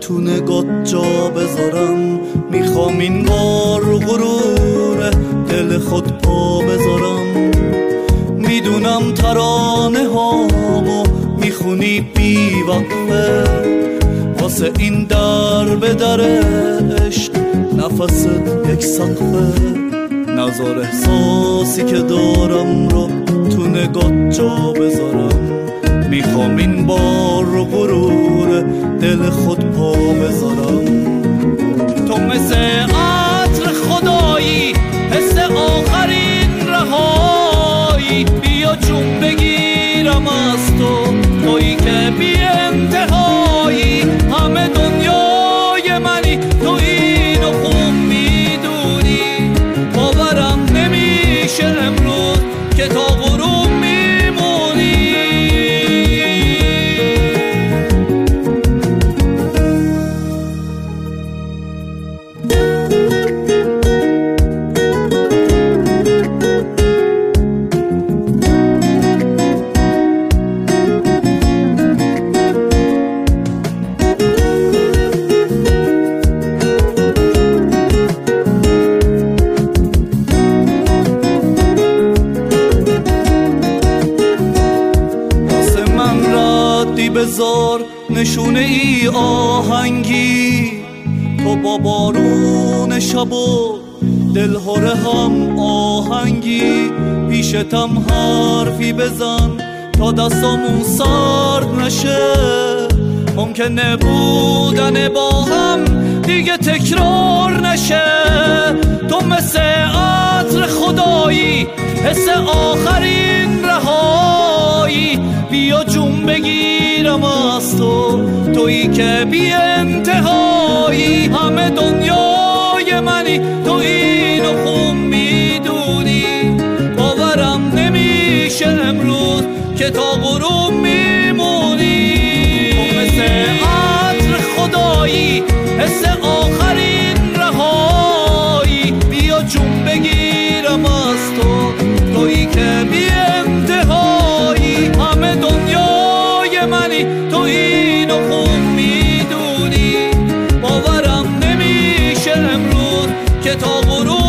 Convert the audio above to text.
تو نگات جا بذارم، میخوام این بار غرور دل خود پا بذارم. میدونم ترانه هامو میخونی بی وقفه، واسه این در به در عشق نفست یک سقفه. نظر احساسی که دارم رو تو نگات جا بذارم، میخوام این بار رو غرور دل خود پا بذارم. تو مثل عطر خدایی، حس آخرین رهایی، بیا جون بگیرم از تو، تویی که بی انتهایی. همه دنیای منی، تو اینو خوب میدونی. باورم نمیشه امروز که تا غروب میمونی. بذار نشونه ای آهنگی، تو با بارون شب و دلهره هم آهنگی. پیشتم حرفی بزن تا دستامون سرد نشه، ممکنه بودن با هم دیگه تکرار نشه. تو مثل عطر خدایی، حس آخرین رهایی، بیا جون بگیرم از تو، تویی که بی انتهایی. همه دنیای منی، تو اینو خوب میدونی. باورم نمیشه امروز که تا غروب میمونی. تو مثل عطر خدایی، حس آخرین رهایی، بیا جون بگیرم از تو، تویی که بی انتهایی. همه دنیای منی، تو اینو خوب میدونی. باورم نمیشه امروز که تا غروب